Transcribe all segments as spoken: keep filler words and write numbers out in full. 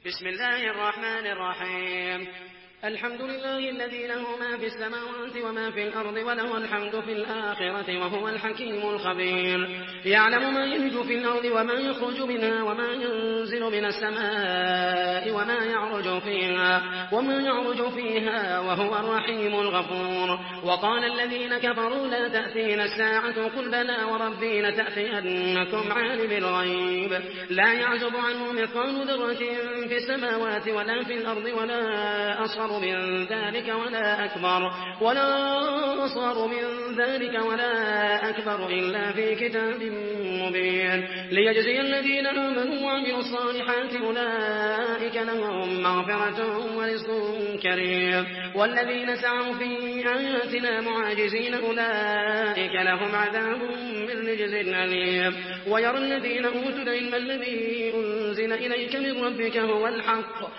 بسم الله الرحمن الرحيم. الحمد لله الذي له ما في السماوات وما في الأرض وله الحمد في الآخرة وهو الحكيم الخبير. يعلم ما يلج في الأرض وما يخرج منها وما ينزل من السماء وما يعرج فيها وما يعرج فيها وهو الرحيم الغفور. وقال الذين كفروا لا تأتينا الساعة قل بلى وربي لتأتينكم عالم الغيب لا يعزب عنه مثقال ذرة في السماوات ولا في الأرض ولا أصغر من ذلك ولا أكبر ولا أصغر من ذلك ولا أكبر إلا في كتاب مبين ليجزي الذين آمنوا وعملوا الصالحات أولئك لهم مغفرة ورزق كريم. والذين سعوا في آياتنا معاجزين أولئك لهم عذاب من رجز أليم. ويرى الذين أوتوا العلم الذي أنزل إليك من ربك هو الحق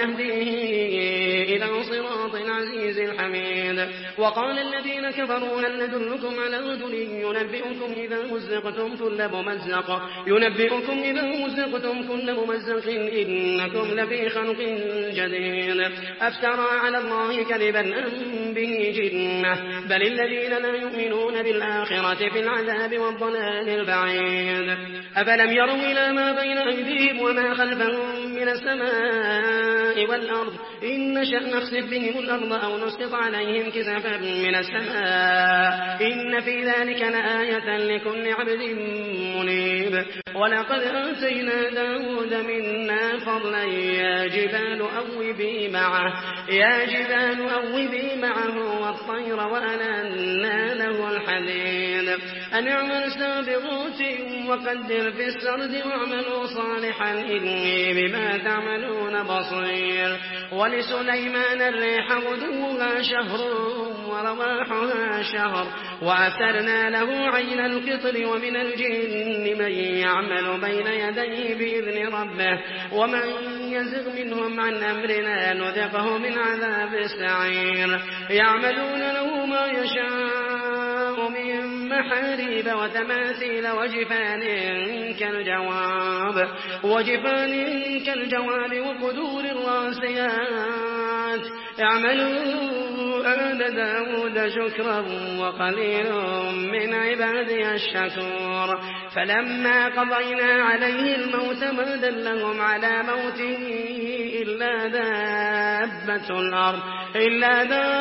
ويهديه إلى صراط العزيز الحميد. وقال الذين كفروا هل ندلكم على رجل ينبئكم إذا مزقتم كل ممزق ينبئكم إذا مزقتم كل ممزق إنكم لفي خلق جديد أفترى على الله كذبا أم به جنة بل الذين لا يؤمنون بالآخرة في العذاب والضلال البعيد. أفلم يروا إلى ما بين أيديهم وما خلفهم من السماء والأرض إن نشأ نخسف بهم الأرض أو نسقط عليهم كسفا من السماء إن في ذلك لآية لكل عبد منيب. ولقد آتينا داود منا فضلا يا جبال أوبي معه يا جبال أوبي معه والطير وألنا له الحديد أن اعمل سابغات وقدر في السرد واعملوا صالحا إني بما تعملون بصير. ولسليمان الريح غدوها شهر ورواحها شهر وأسرنا له عين القطر ومن الجن من يعمل بين يديه بإذن ربه ومن يزغ منهم عن أمرنا نذقه من عذاب السعير. يعملون له ما يشاء من محاريب وتماثيل وجفان كالجواب وجفان كالجواب وقدور الراسيات اعملوا آل داود شكرا وقليل من عبادي الشكور. فلما قضينا عليه الموت ما دلهم على موته إلا دابة الأرض إلا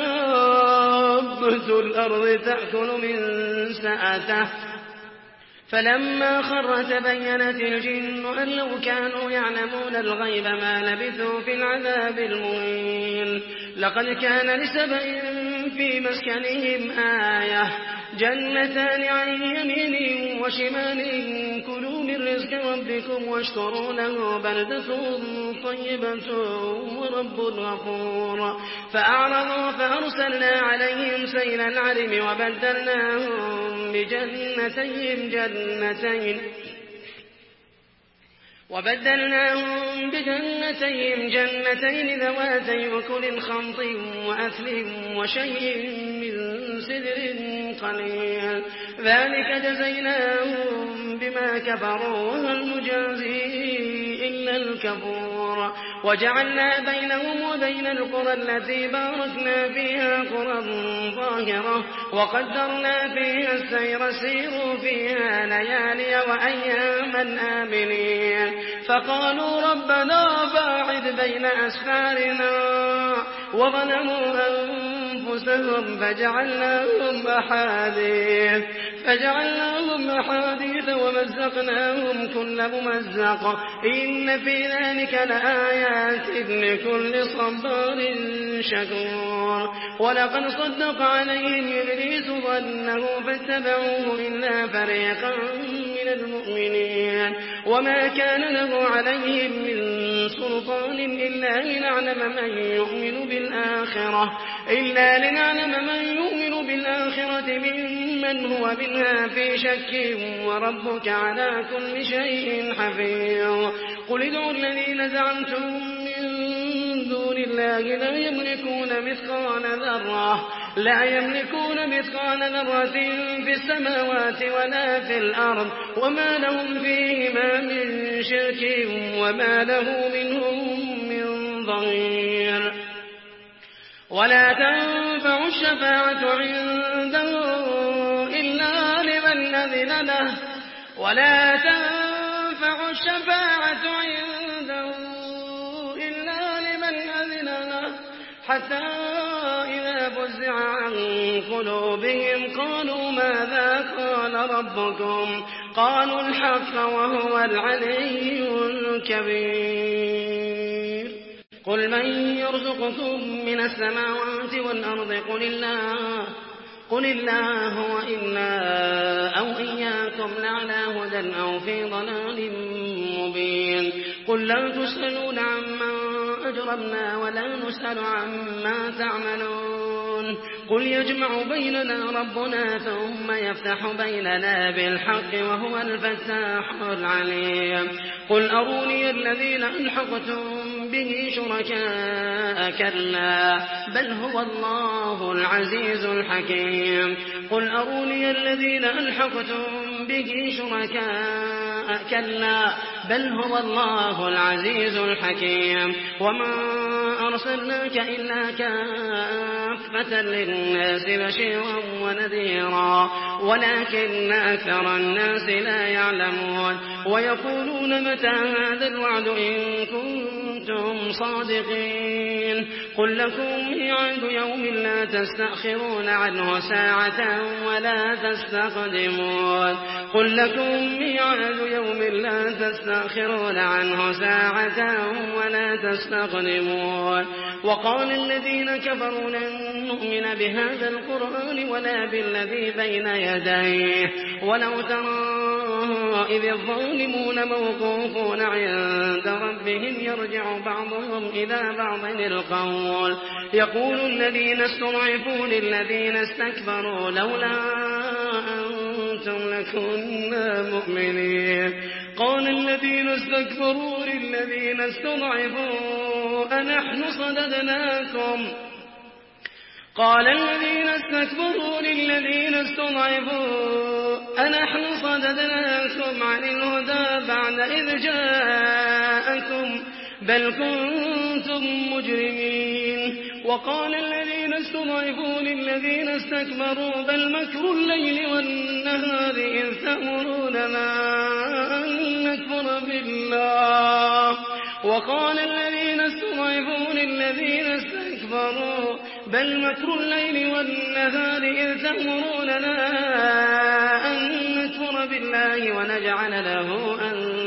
دابة الأرض تأكل من سأته فلما خر تبينت الجن أن لو كانوا يعلمون الغيب ما لبثوا في العذاب المهين. لقد كان لسبأ في مسكنهم آية جنتان عن يمين وشمال كلوا من رزق ربكم واشكروا له بلدة طيبة ورب غفور. فأعرضوا فأرسلنا عليهم سيل العرم وبدلناهم بجنتين جنتين وبدلناهم بجنتين جنتين ذواتي أكل خمط وأثل وشيء من سدر قليل ذلك جزيناهم بما كفروا وهل نجازي إلا الكفور. وجعلنا بينهم وبين القرى التي باركنا فيها قرى ظاهرة وقدرنا فيها السير سيروا فيها ليالي وأياما آمنين. فقالوا ربنا باعد بين أسفارنا وظلموا أنفسهم فجعلناهم أحاديث فجعلناهم أحاديث ومزقناهم كل ممزق إن في ذلك لآيات لكل صبار شكور. ولقد صدق عليهم إبليس ظنه فاتبعوه إلا فريقا من المؤمنين وما كان له عليهم من سلطان إلا لنعلم من يؤمن بالآخرة إلا لنعلم من يؤمن بالآخرة ممن هو منها في شك وربك على كل شيء حفيظ. قل ادعوا الذين زعمتم من دون الله لا يملكون مثقال ذرة لا يملكون مثقال ذرة في السماوات ولا في الأرض وما لهم فيهما من شرك وما له منهم ظهير ولا تنفع الشفاعة عنده إلا لمن أذن له ولا تنفع الشفاعة عنده إلا لمن أذن له حتى إذا فزع عن قلوبهم قالوا ماذا قال ربكم قالوا الحق وهو العلي الكبير قل من يرزقكم من السماوات والأرض قل الله قل الله وإنا أو إياكم لعلى هدى أو في ضلال مبين قل لا تسألون عما أجرمنا ولا نسأل عما تعملون قل يجمع بيننا ربنا ثم يفتح بيننا بالحق وهو الفتاح العليم قل أروني الذين ألحقتم به شركاء كلا بل هو الله العزيز الحكيم قل أروني الذين ألحقتم به شركاء كلا بل هو الله العزيز الحكيم وما أرسلناك إلا كافة للناس بشيرا ونذيرا ولكن أكثر الناس لا يعلمون ويقولون متى هذا الوعد إن كنتم صادقين قل لكم ميعاد يوم لا تستأخرون عنه ساعة ولا تستقدمون قل لكم ميعاد يوم لا تستأخرون عنه ساعة ولا تستقدمون وقال الذين كفروا لن نؤمن بهذا القرآن ولا بالذي بين يديه ولو ترى إذ الظالمون موقوفون عند ربهم يرجع بعضهم إلى بعض القول يقول الذين استضعفوا للذين استكبروا لولا أنتم لكنا مؤمنين قال الذين استكبروا للذين استضعفوا أنحن صددناكم قال الذين استكبروا للذين استضعفوا أنحن صددناكم عن الهدى بعد إذ جاءكم بل كنتم مجرمين وقال الذين استضعفوا للذين استكبروا بل مكر الليل والنهار إذ تأمروننا أن نكفر بالله وقال الذين استضعفوا للذين استكبروا بل مكر الليل والنهار إذ تأمروننا أن نكفر بالله ونجعل له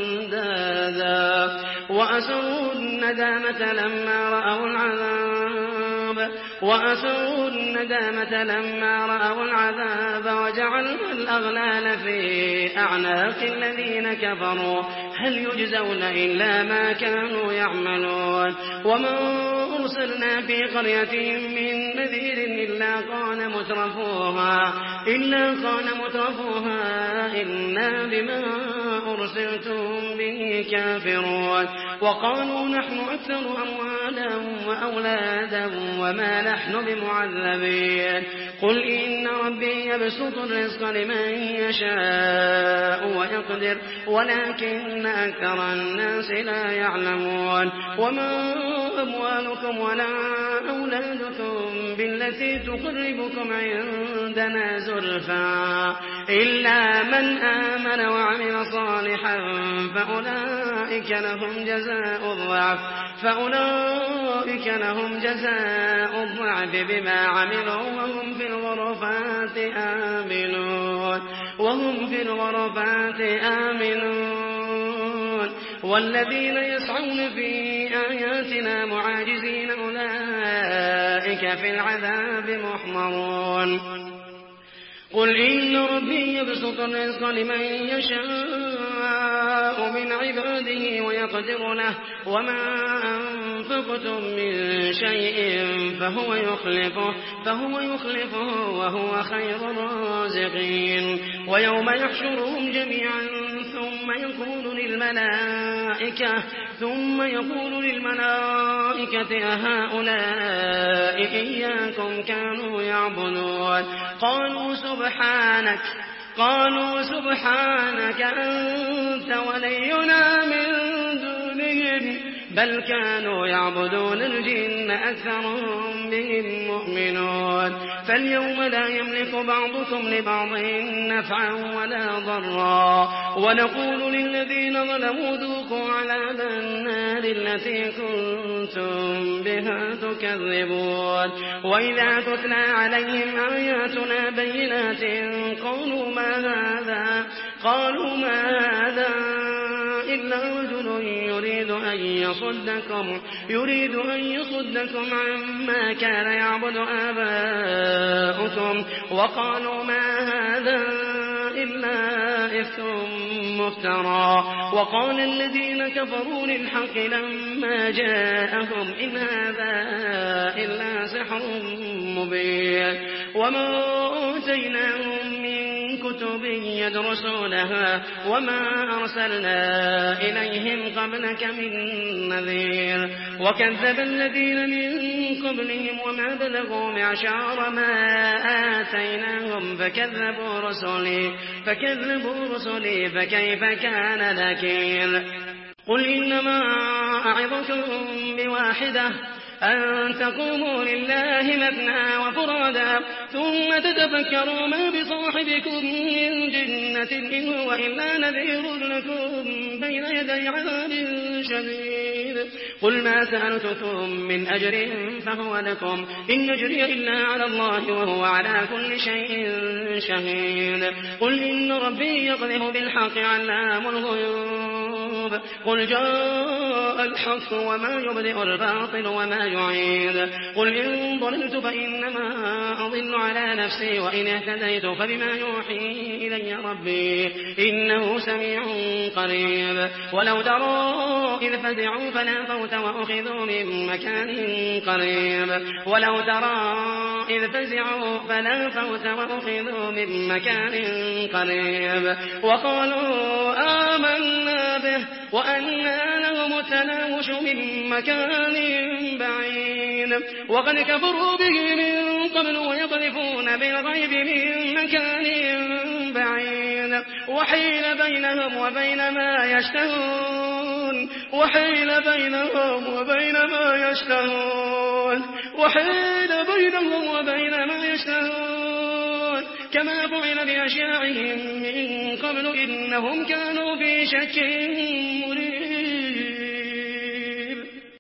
أندادا وأسروا الندامة لما رأوا العذاب وأسروا الندامة لما رأوا العذاب وجعلوا الأغلال في أعناق الذين كفروا هل يجزون إلا ما كانوا يعملون وما أرسلنا في قرية من نذير إلا قال مترفوها إلا قال مترفوها إنا بما أرسلتم به كافرون وقالوا نحن أكثر أموالا وأولادا وما نحن بمعذبين قل إن ربي يبسط الرزق لمن يشاء ويقدر ولكن أكثر الناس لا يعلمون وما أموالكم ولا أولادكم بالتي تقربكم عندنا زلفى إلا من آمن وعمل صالحا فأولئك لهم جزاء الضعف فأولئك لهم جزاء الضعف بما عملوا وهم في الغرفات آمنون وهم في الغرفات آمنون والذين يسعون في آياتنا معاجزين أولئك في العذاب محضرون قل إن ربي يبسط الرزق لمن يشاء من عباده ويقدر له وما أنفقتم من شيء فهو يخلفه فهو يخلفه وهو خير الرازقين ويوم يحشرهم جميعا ثم يقول للملائكة ثم يقول للملائكة أهؤلاء إياكم كانوا يعبدون قالوا سبحانك قالوا سبحانك أنت ولينا من دونهم بل كانوا يعبدون الجن أكثرهم بهم مؤمنون فاليوم لا يملك بعضكم لبعض نفعا ولا ضرا ونقول للذين ظلموا ذوقوا عذاب النار التي كنتم بها تكذبون وإذا تتلى عليهم آياتنا بينات قالوا ما هذا قالوا ما هذا إلا رجل يريد أن يصدكم يريد أن يصدكم عما كان يعبد آباؤكم وقالوا ما هذا إلا إفك مفترى وقال الذين كفروا للحق لما جاءهم إن هذا إلا سحر مبين وما أوتيناهم من كتب يدرسونها وما أرسلنا إليهم قبلك من نذير وكذب الذين من قبلهم وما بلغوا معشار ما آتيناهم فكذبوا رسلي فكذبوا رسلي فكيف كان نكير قل إنما أعظكم بواحدة أن تقوموا لله مثنى وفرادا ثم تتفكروا ما بصاحبكم من جنة إن هو إلا نذير لكم بين يدي عذاب شديد قل ما سألتكم من أجر فهو لكم إن نجري إلا على الله وهو على كل شيء شهيد قل إن ربي يقذف بالحق علام الغيوب قل جاء الحق وما يبدئ الباطل وما يعيد قل إن ضللت فإنما أضل على نفسي وإن اهتديت فبما يوحي إلي ربي إنه سميع قريب ولو ترى إذ فزعوا فلا فوت وأخذوا من مكان قريب ولو ترى إذ فزعوا فلا فوت وأخذوا من مكان قريب وقالوا آمنا به وأنى لهم التناوش من مكان بعيد وقد كفروا به من قبل ويقذفون بالغيب من مكان بعيد وحيل بينهم وبين ما يشتهون وحيل بينهم وبين ما يشتهون وحيل بينهم وبين ما يشتهون كما فعل بأشياعهم من قبل إنهم كانوا في شك مريب